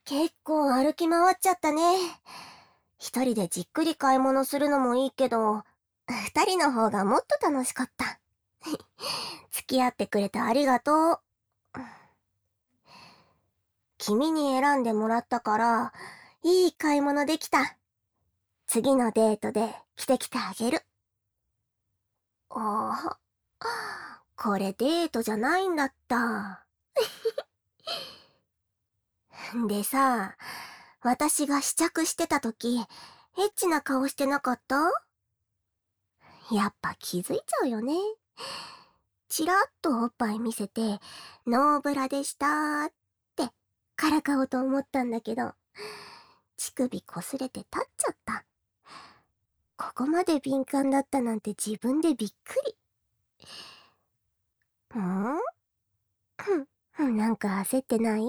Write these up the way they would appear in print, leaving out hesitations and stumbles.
結構歩き回っちゃったね。一人でじっくり買い物するのもいいけど、二人の方がもっと楽しかった。付き合ってくれてありがとう。君に選んでもらったから、いい買い物できた。次のデートで着てきてあげる。ああ、これデートじゃないんだった。でさ、私が試着してた時、エッチな顔してなかった？やっぱ気づいちゃうよね。チラッとおっぱい見せて、ノーブラでしたーってからかおうと思ったんだけど、乳首擦れて立っちゃった。ここまで敏感だったなんて自分でびっくり。なんか焦ってない？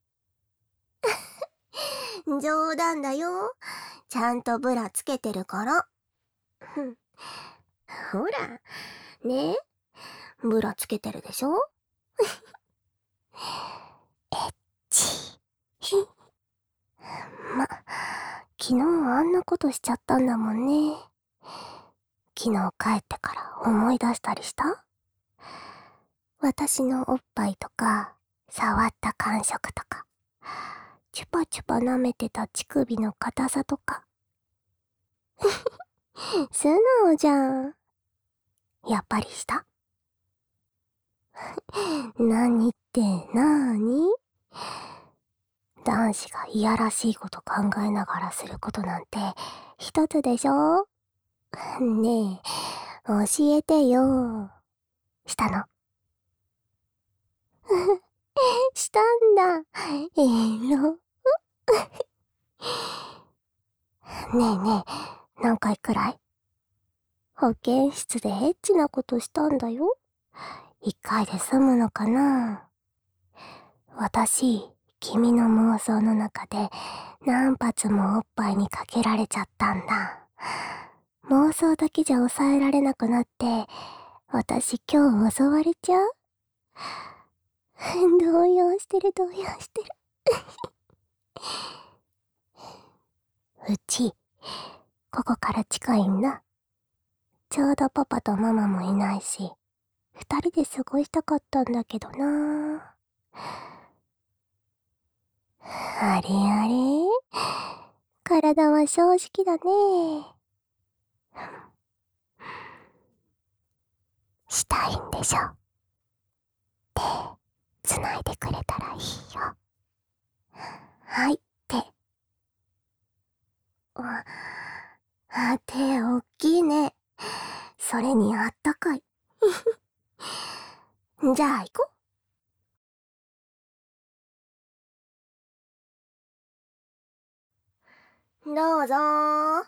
冗談だよ。ちゃんとブラつけてるから。ほら、ねえ、ブラつけてるでしょ？エッチ。昨日あんなことしちゃったんだもんね。昨日帰ってから思い出したりした？私のおっぱいとか、触った感触とか、チュパチュパ舐めてた乳首の硬さとか。素直じゃん。やっぱりした？何ってなーに？男子がいやらしいこと考えながらすることなんて一つでしょ？ねえ、教えてよ。したの？したんだ。ろ。ねえねえ、何回くらい？保健室でエッチなことしたんだよ。一回で済むのかな？私、君の妄想の中で何発もおっぱいにかけられちゃったんだ。妄想だけじゃ抑えられなくなって、私今日襲われちゃう？動揺してる。うち、ここから近いんだ。ちょうどパパとママもいないし、二人で過ごしたかったんだけどな。あれあれ？体は正直だね。したいんでしょ？手、繋いでくれたらいいよ。はいって。手おっきいね。それにあったかい。じゃあ行こう。どうぞー。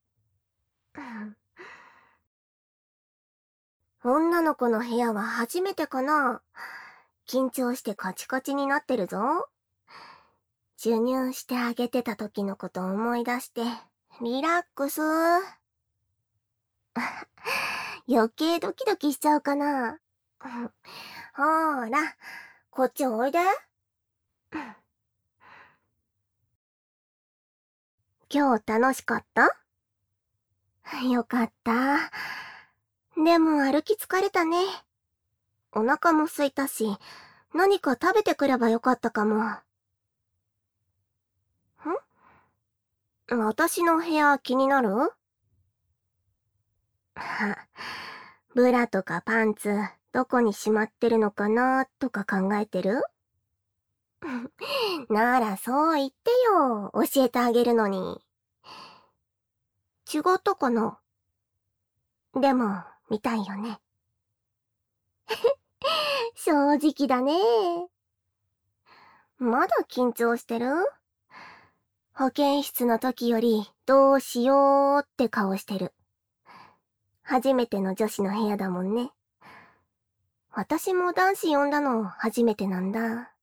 女の子の部屋は初めてかな。緊張してカチカチになってるぞ。授乳してあげてた時のこと思い出して、リラックス。余計ドキドキしちゃうかな。ほーら、こっちおいで。今日楽しかった？よかった。でも歩き疲れたね。お腹も空いたし、何か食べてくればよかったかも。私の部屋気になる？ブラとかパンツ、どこにしまってるのかなとか考えてる？ならそう言ってよ。教えてあげるのに。違ったかな？でも、見たいよね。正直だね。まだ緊張してる？保健室の時よりどうしようって顔してる。初めての女子の部屋だもんね。私も男子呼んだの初めてなんだ。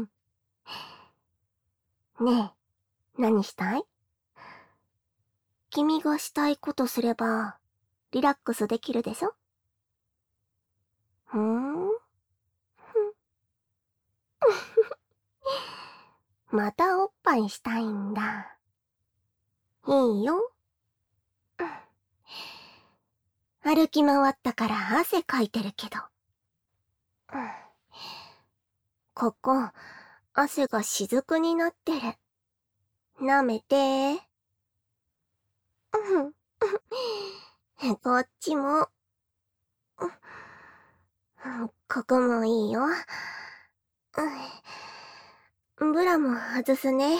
ねえ、何したい？君がしたいことすれば、リラックスできるでしょ？ またおっぱいしたいんだ。いいよ。歩き回ったから汗かいてるけど。ここ、汗が雫になってる。舐めて。こっちも。ここもいいよ。ブラも外すね。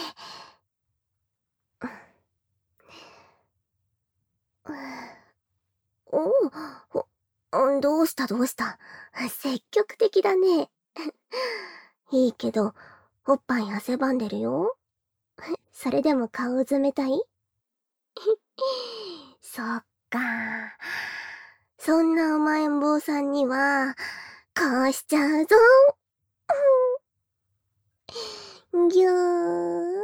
どうしたどうした。積極的だね。いいけど、おっぱい汗ばんでるよ。それでも顔冷たい？そっか。そんな甘えん坊さんには、こうしちゃうぞ。ぎゅー。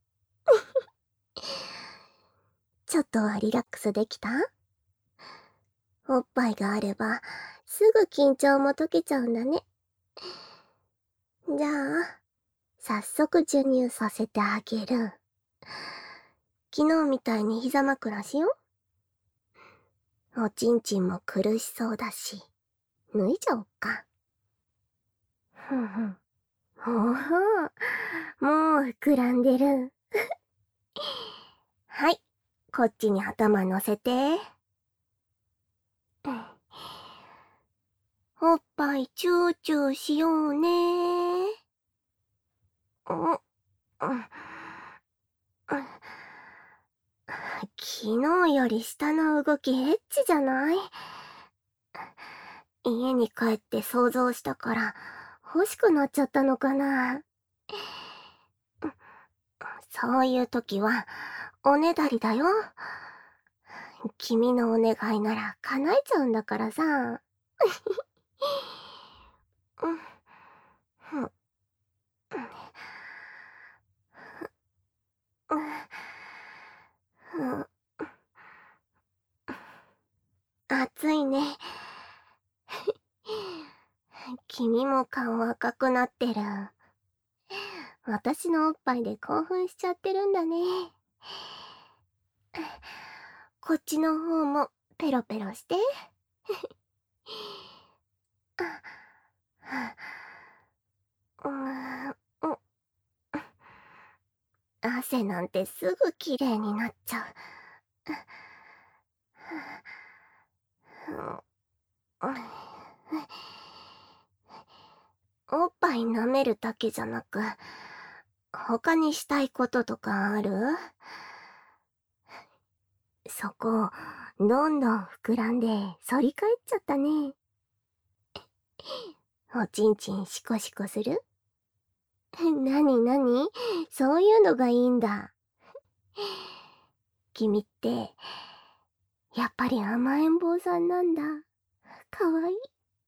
ちょっとはリラックスできた？おっぱいがあれば、すぐ緊張も解けちゃうんだね。じゃあ、早速授乳させてあげる。昨日みたいに膝枕しよう。おちんちんも苦しそうだし、脱いじゃおっか。ふんふん。おお、もう膨らんでる。はい、こっちに頭乗せて。おっぱいチューチューしようね。昨日より下の動きエッチじゃない？家に帰って想像したから欲しくなっちゃったのかな。そういう時はおねだりだよ。君のお願いなら叶えちゃうんだからさ。暑いね。君も顔赤くなってる。私のおっぱいで興奮しちゃってるんだね。こっちの方もペロペロして。汗なんてすぐきれいになっちゃう。おっぱい舐めるだけじゃなく、他にしたいこととかある？そこ、どんどん膨らんで反り返っちゃったね。おちんちんシコシコする？なになに？そういうのがいいんだ。君って、やっぱり甘えん坊さんなんだ。かわいい。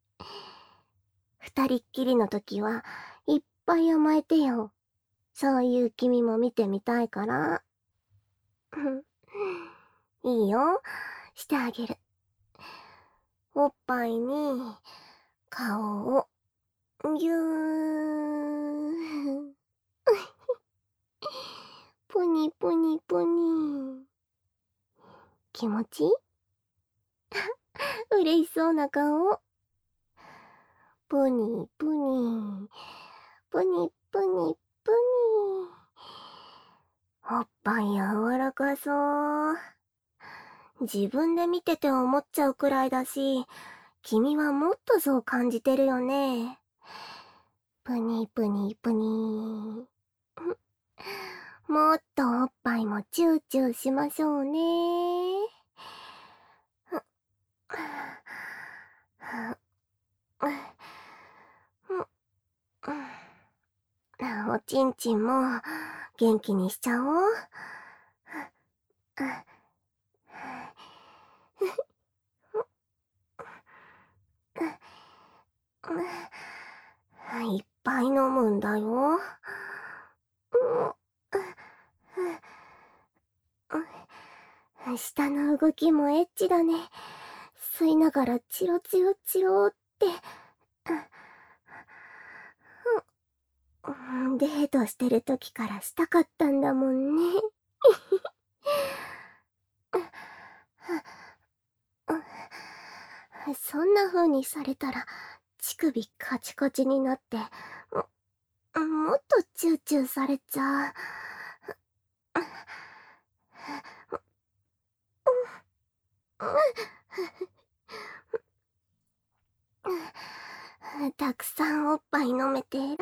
二人っきりの時はいっぱい甘えてよ。そういう君も見てみたいから。いいよ。してあげる。おっぱいに、顔を、ぎゅー。ぷにぷにぷに。気持ちいい？嬉しそうな顔。ぷにぷに。ぷにぷにぷに。おっぱい柔らかそう。自分で見てて思っちゃうくらいだし、君はもっとそう感じてるよね。ぷにぷにぷに。もっとおっぱいもチューチューしましょうね。おちんちんも元気にしちゃおう。いっぱい飲むんだよ。下の動きもエッチだね。吸いながらチロチロチロって。 デートしてる時からしたかったんだもんね。そんな風にされたら乳首カチカチになってもっとチューチューされちゃう。たくさんおっぱい飲めて偉いね。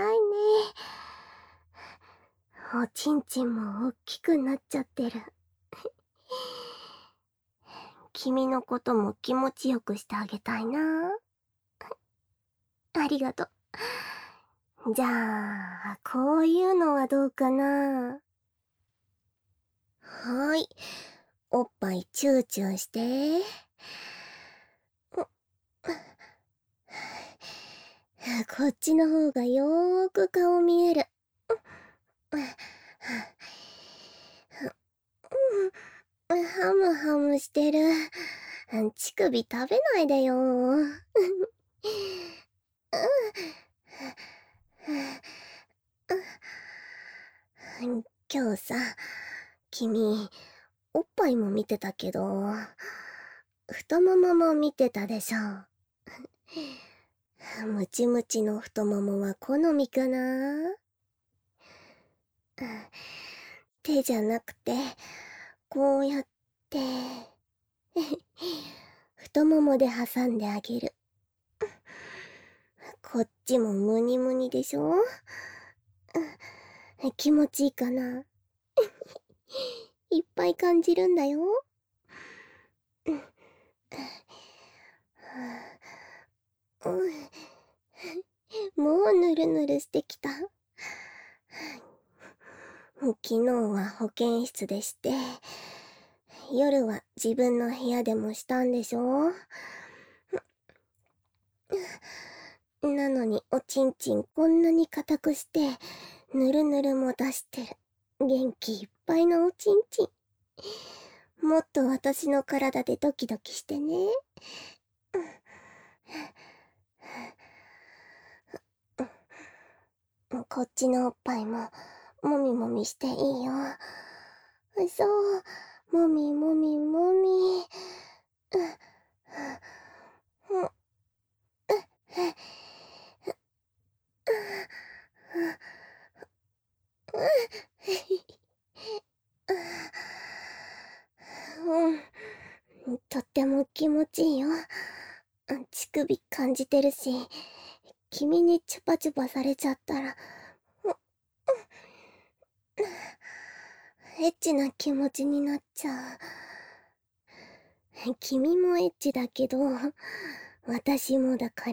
おちんちんもおっきくなっちゃってる。君のことも気持ちよくしてあげたいな。ありがとう。じゃあ、こういうのはどうかな。はーい。おっぱいチューチューして。こっちの方がよーく顔見える。ハムハムしてる。乳首食べないでよ。今日さ、君、おっぱいも見てたけど、太ももも見てたでしょ。ムチムチの太ももは好みかな？手じゃなくて、こうやって、太ももで挟んであげる。こっちもムニムニでしょ？気持ちいいかな？いっぱい感じるんだよ。もうぬるぬるしてきた。昨日は保健室でして、夜は自分の部屋でもしたんでしょ？なのにおちんちんこんなに硬くして、ぬるぬるも出してる。元気いっぱいのおちんちん。もっと私の体でドキドキしてね。こっちのおっぱいももみもみしていいよ。そう、もみもみもみ。とっても気持ちいいよ。乳首感じてるし、君にチュパチュパされちゃったら、エッチな気持ちになっちゃう。君もエッチだけど、私もだから。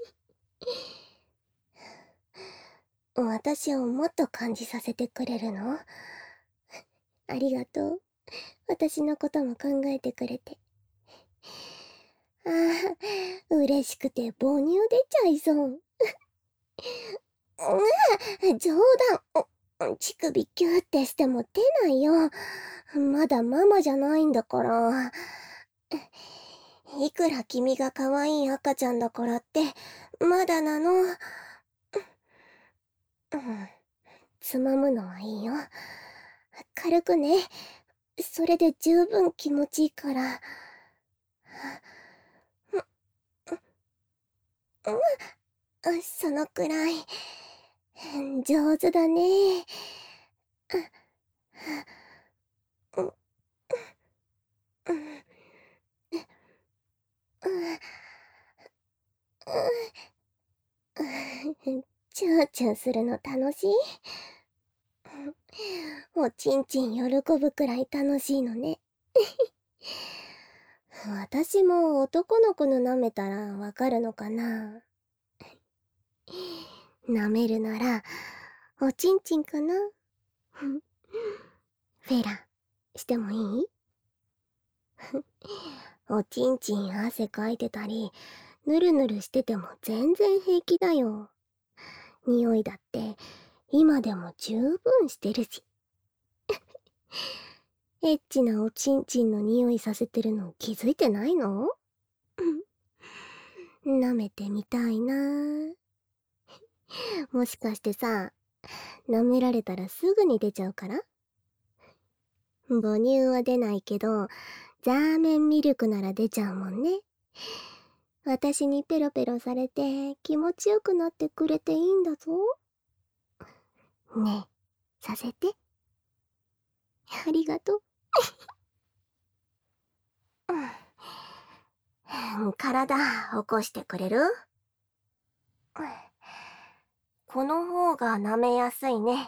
私をもっと感じさせてくれるの？ありがとう。私のことも考えてくれて。ああ、嬉しくて母乳出ちゃいそう。冗談。乳首キューってしても出ないよ。まだママじゃないんだから。いくら君が可愛い赤ちゃんだからって、まだなの。つまむのはいいよ。軽くね。それで十分気持ちいいから。そのくらい。上手だね。チューチューするの楽しい？おちんちん喜ぶくらい楽しいのね。私も男の子の舐めたらわかるのかな？舐めるなら、おちんちんかな？フェラ、してもいい？おちんちん汗かいてたり、ぬるぬるしてても全然平気だよ。匂いだって、今でも十分してるし。エッチなおちんちんの匂いさせてるの気づいてないの？舐めてみたいな。もしかしてさ、 舐められたらすぐに出ちゃうから。母乳は出ないけど、ザーメンミルクなら出ちゃうもんね。私にペロペロされて気持ちよくなってくれていいんだぞ。ねえ、させて。ありがとう。体起こしてくれる？この方が舐めやすいね。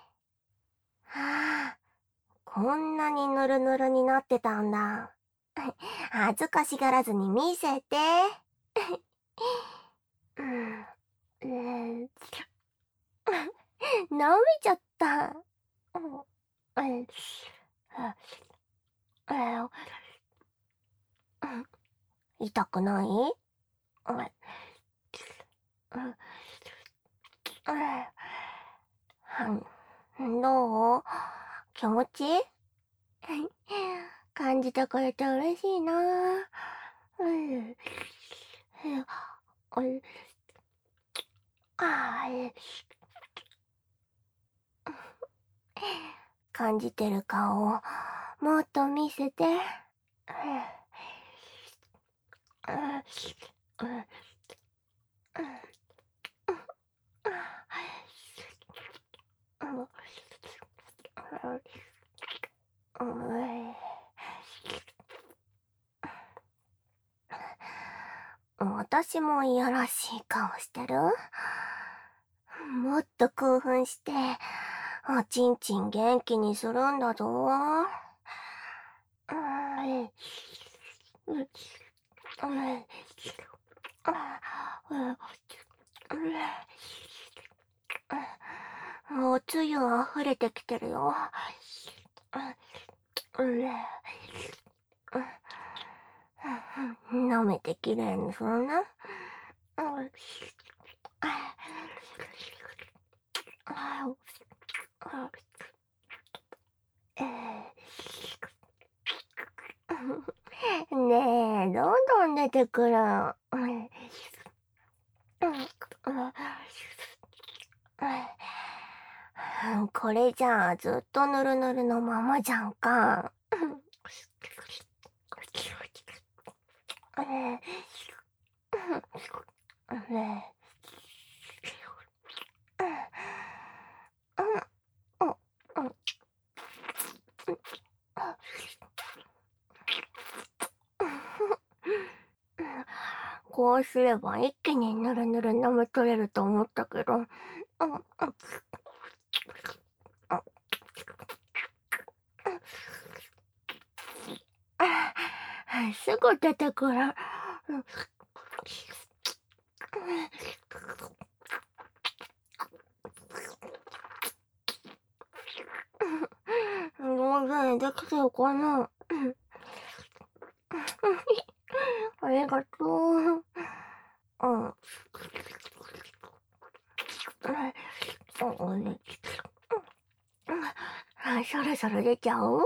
はあ、こんなにぬるぬるになってたんだ。恥ずかしがらずに見せて。うん、舐めちゃった。痛くない？どう？気持ちいい？感じてくれて嬉しいな。感じてる顔をもっと見せて。私もいやらしい顔してる？もっと興奮して、おちんちん元気にするんだぞ。おつゆあふれてきてるよ。舐めてきれいにするね。ねえ、どんどん出てくる。これじゃあずっとぬるぬるのままじゃんか。こうすれば一気にぬるぬる舐め取れると思ったけど、すぐ出てくる。上手にできてるかな？ありがとう。そろそろ出ちゃう？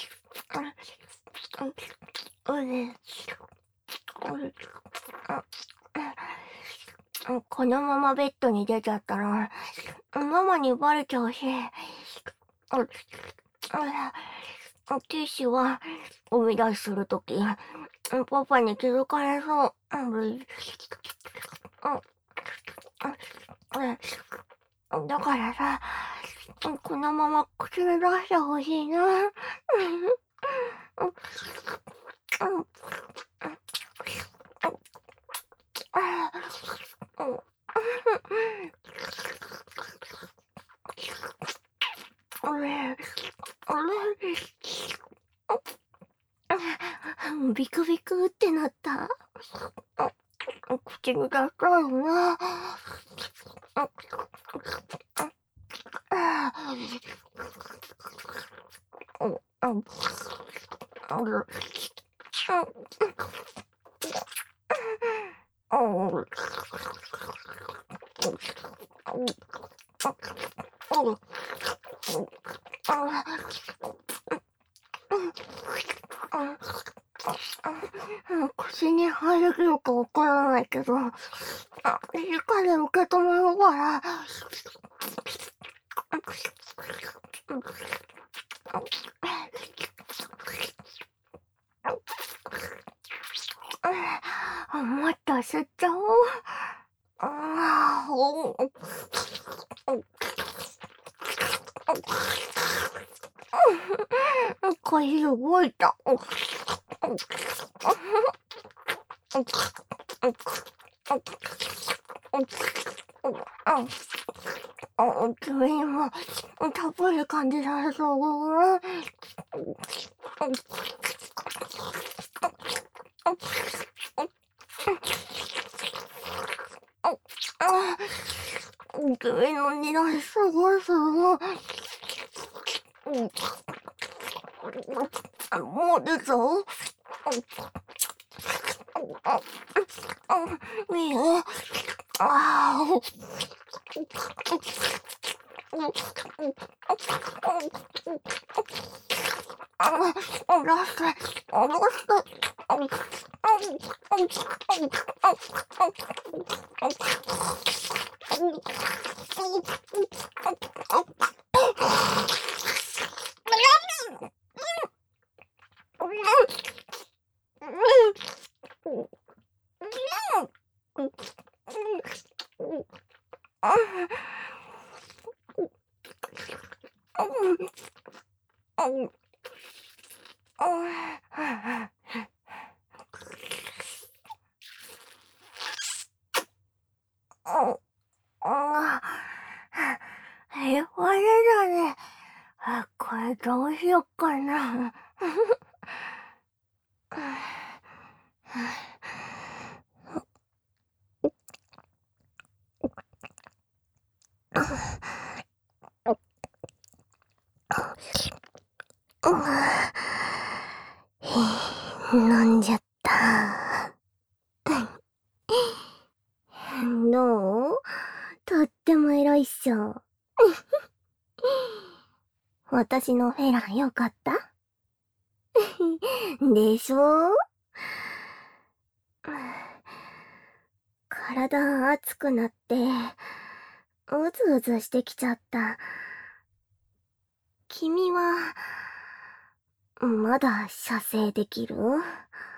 このままベッドに出ちゃったら、ママにバレちゃうし、ティッシュはおみ出しするとき、パパに気づかれそう。だからさ、このまま口に出してほしいな。ビクビクってなった。口に出したいよな。口に入れるかわからないけど、理解で受け止めるから、 もっと吸っちゃおう。腰動いた。君もたっぷり感じられそう。君の匂いすごいすごい。もう出ちゃう？いいよ。ラスト、あれだね。これどうしよっかな。飲んじゃった。どう？とってもエロいっしょ。私のフェラよかった？でしょ？体熱くなって、うずうずしてきちゃった。君は、まだ射精できる？